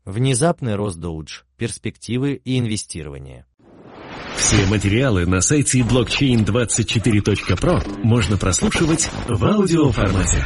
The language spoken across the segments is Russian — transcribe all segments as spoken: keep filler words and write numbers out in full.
Внезапный рост Doge, перспективы и инвестирование. Все материалы на сайте блокчейн двадцать четыре точка про можно прослушивать в аудиоформате.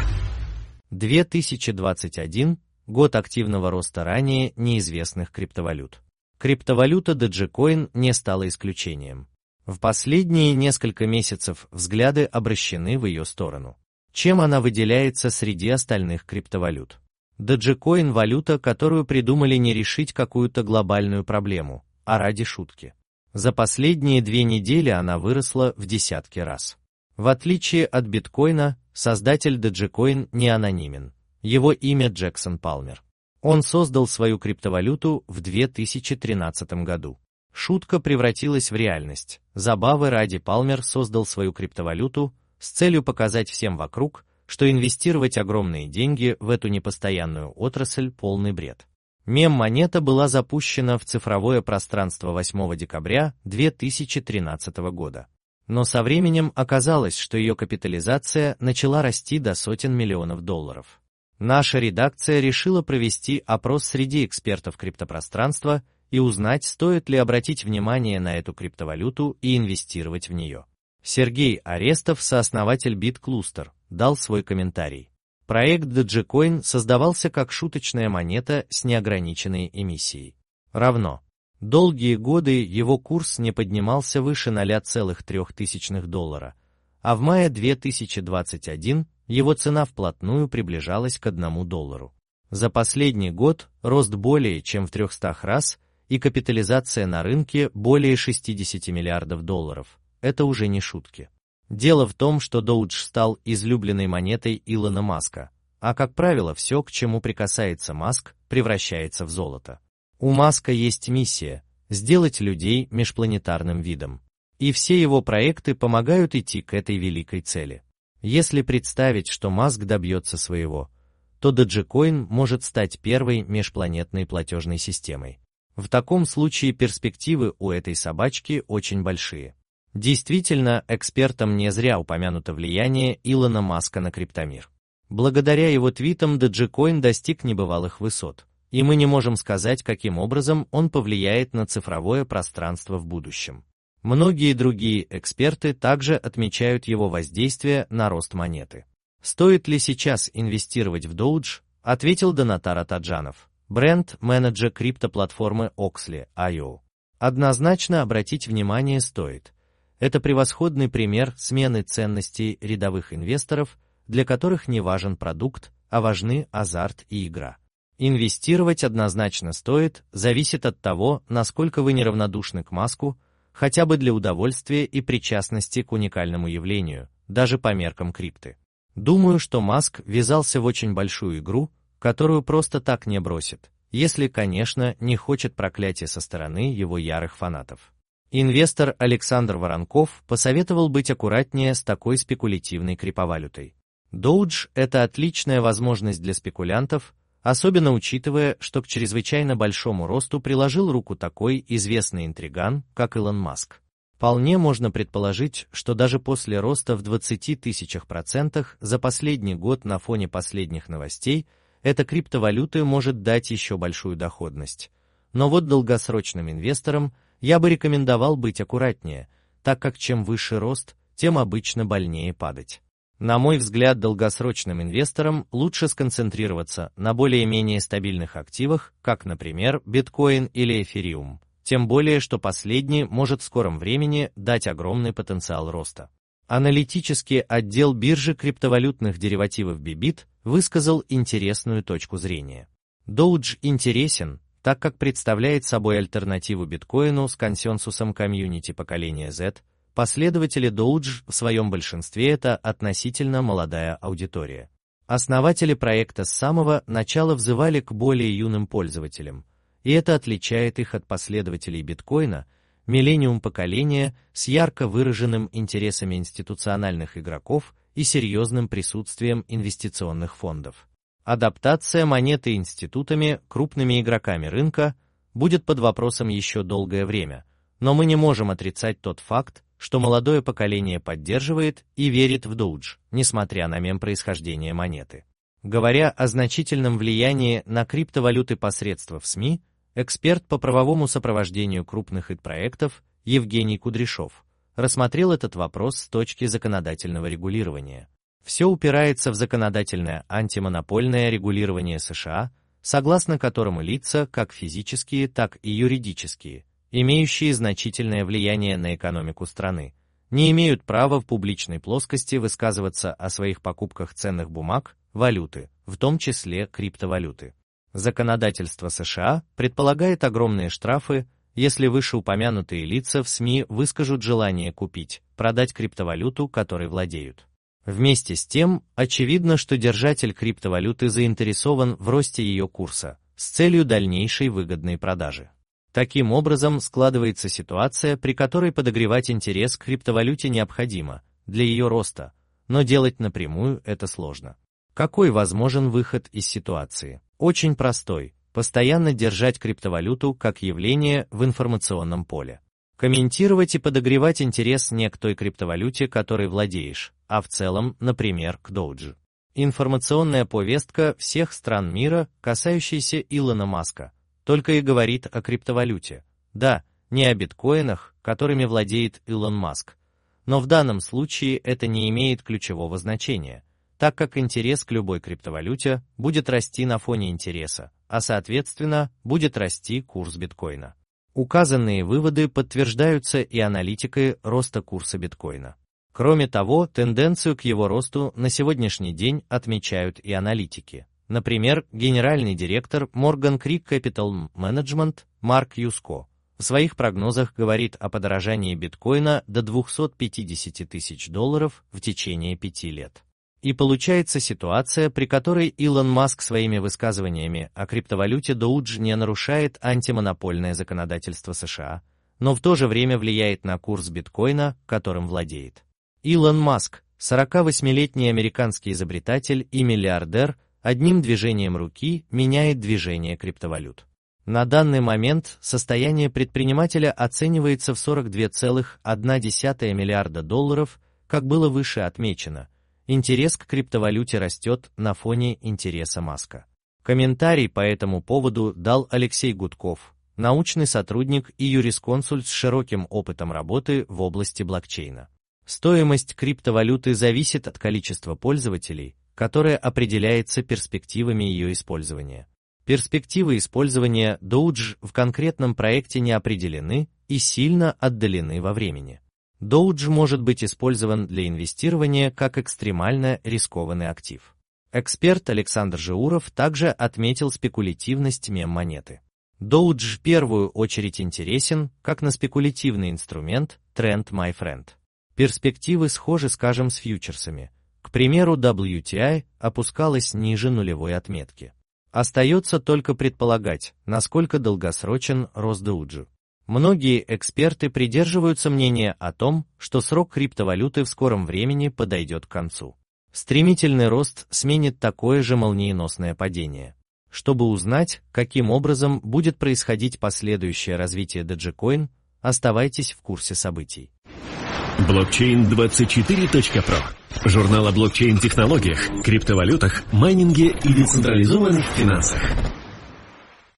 две тысячи двадцать один – год активного роста ранее неизвестных криптовалют. Криптовалюта Dogecoin не стала исключением. В последние несколько месяцев взгляды обращены в ее сторону. Чем она выделяется среди остальных криптовалют? Dogecoin – валюта, которую придумали не решить какую-то глобальную проблему, а ради шутки. За последние две недели она выросла в десятки раз. В отличие от биткоина, создатель Dogecoin не анонимен. Его имя Джексон Палмер. Он создал свою криптовалюту в две тысячи тринадцатом году. Шутка превратилась в реальность. Забавы ради Палмер создал свою криптовалюту с целью показать всем вокруг, что инвестировать огромные деньги в эту непостоянную отрасль – полный бред. Мем-монета была запущена в цифровое пространство восьмого декабря две тысячи тринадцатого года. Но со временем оказалось, что ее капитализация начала расти до сотен миллионов долларов. Наша редакция решила провести опрос среди экспертов криптопространства и узнать, стоит ли обратить внимание на эту криптовалюту и инвестировать в нее. Сергей Арестов, сооснователь BitCluster, дал свой комментарий. Проект Dogecoin создавался как шуточная монета с неограниченной эмиссией. Равно. Долгие годы его курс не поднимался выше ноль целых три десятых доллара, а в мае две тысячи двадцать первого его цена вплотную приближалась к одному доллару. За последний год рост более чем в трехстах раз и капитализация на рынке более шестидесяти миллиардов долларов. Это уже не шутки. Дело в том, что Doge стал излюбленной монетой Илона Маска, а как правило все, к чему прикасается Маск, превращается в золото. У Маска есть миссия – сделать людей межпланетарным видом. И все его проекты помогают идти к этой великой цели. Если представить, что Маск добьется своего, то Dogecoin может стать первой межпланетной платежной системой. В таком случае перспективы у этой собачки очень большие. Действительно, экспертам не зря упомянуто влияние Илона Маска на криптомир. Благодаря его твитам Dogecoin достиг небывалых высот, и мы не можем сказать, каким образом он повлияет на цифровое пространство в будущем. Многие другие эксперты также отмечают его воздействие на рост монеты. Стоит ли сейчас инвестировать в Doge? Ответил Донатар Атаджанов, бренд-менеджер криптоплатформы Oxley точка ай о. Однозначно обратить внимание стоит. Это превосходный пример смены ценностей рядовых инвесторов, для которых не важен продукт, а важны азарт и игра. Инвестировать однозначно стоит, зависит от того, насколько вы неравнодушны к Маску, хотя бы для удовольствия и причастности к уникальному явлению, даже по меркам крипты. Думаю, что Маск ввязался в очень большую игру, которую просто так не бросит, если, конечно, не хочет проклятия со стороны его ярых фанатов. Инвестор Александр Воронков посоветовал быть аккуратнее с такой спекулятивной криптовалютой. Doge – это отличная возможность для спекулянтов, особенно учитывая, что к чрезвычайно большому росту приложил руку такой известный интриган, как Илон Маск. Вполне можно предположить, что даже после роста в двадцати тысячах процентах за последний год на фоне последних новостей, эта криптовалюта может дать еще большую доходность. Но вот долгосрочным инвесторам я бы рекомендовал быть аккуратнее, так как чем выше рост, тем обычно больнее падать. На мой взгляд, долгосрочным инвесторам лучше сконцентрироваться на более-менее стабильных активах, как, например, биткоин или эфириум, тем более, что последний может в скором времени дать огромный потенциал роста. Аналитический отдел биржи криптовалютных деривативов Bybit высказал интересную точку зрения. Doge интересен, так как представляет собой альтернативу биткоину с консенсусом комьюнити поколения Z. Последователи Doge в своем большинстве это относительно молодая аудитория. Основатели проекта с самого начала взывали к более юным пользователям, и это отличает их от последователей биткоина, миллениум поколения с ярко выраженным интересами институциональных игроков и серьезным присутствием инвестиционных фондов. Адаптация монеты институтами, крупными игроками рынка, будет под вопросом еще долгое время, но мы не можем отрицать тот факт, что молодое поколение поддерживает и верит в Doge, несмотря на мем происхождения монеты. Говоря о значительном влиянии на криптовалюты посредством СМИ, эксперт по правовому сопровождению крупных ай ти-проектов Евгений Кудряшов рассмотрел этот вопрос с точки законодательного регулирования. Все упирается в законодательное антимонопольное регулирование США, согласно которому лица, как физические, так и юридические, имеющие значительное влияние на экономику страны, не имеют права в публичной плоскости высказываться о своих покупках ценных бумаг, валюты, в том числе криптовалюты. Законодательство США предполагает огромные штрафы, если вышеупомянутые лица в СМИ выскажут желание купить, продать криптовалюту, которой владеют. Вместе с тем, очевидно, что держатель криптовалюты заинтересован в росте ее курса с целью дальнейшей выгодной продажи. Таким образом, складывается ситуация, при которой подогревать интерес к криптовалюте необходимо для ее роста, но делать напрямую это сложно. Какой возможен выход из ситуации? Очень простой – постоянно держать криптовалюту как явление в информационном поле. Комментировать и подогревать интерес не к той криптовалюте, которой владеешь, а в целом, например, к Doge. Информационная повестка всех стран мира, касающаяся Илона Маска, только и говорит о криптовалюте. Да, не о биткоинах, которыми владеет Илон Маск. Но в данном случае это не имеет ключевого значения, так как интерес к любой криптовалюте будет расти на фоне интереса, а соответственно, будет расти курс биткоина. Указанные выводы подтверждаются и аналитикой роста курса биткоина. Кроме того, тенденцию к его росту на сегодняшний день отмечают и аналитики. Например, генеральный директор Morgan Creek Capital Management Марк Юско в своих прогнозах говорит о подорожании биткоина до двухсот пятидесяти тысяч долларов в течение пяти лет. И получается ситуация, при которой Илон Маск своими высказываниями о криптовалюте Doge не нарушает антимонопольное законодательство США, но в то же время влияет на курс биткоина, которым владеет. Илон Маск, сорокавосьмилетний американский изобретатель и миллиардер, одним движением руки меняет движение криптовалют. На данный момент состояние предпринимателя оценивается в сорок два целых одна десятая миллиарда долларов, как было выше отмечено. Интерес к криптовалюте растет на фоне интереса Маска. Комментарий по этому поводу дал Алексей Гудков, научный сотрудник и юрисконсульт с широким опытом работы в области блокчейна. Стоимость криптовалюты зависит от количества пользователей, которое определяется перспективами ее использования. Перспективы использования Doge в конкретном проекте не определены и сильно отдалены во времени. Doge может быть использован для инвестирования как экстремально рискованный актив. Эксперт Александр Жиуров также отметил спекулятивность мем-монеты. Doge в первую очередь интересен, как на спекулятивный инструмент, тренд my friend. Перспективы схожи, скажем, с фьючерсами. К примеру, дабл ю ти ай опускалась ниже нулевой отметки. Остается только предполагать, насколько долгосрочен рост Doge. Многие эксперты придерживаются мнения о том, что срок криптовалюты в скором времени подойдет к концу. Стремительный рост сменит такое же молниеносное падение. Чтобы узнать, каким образом будет происходить последующее развитие Dogecoin, оставайтесь в курсе событий. блокчейн двадцать четыре точка про. Журнал о блокчейн-технологиях, криптовалютах, майнинге и децентрализованных финансах.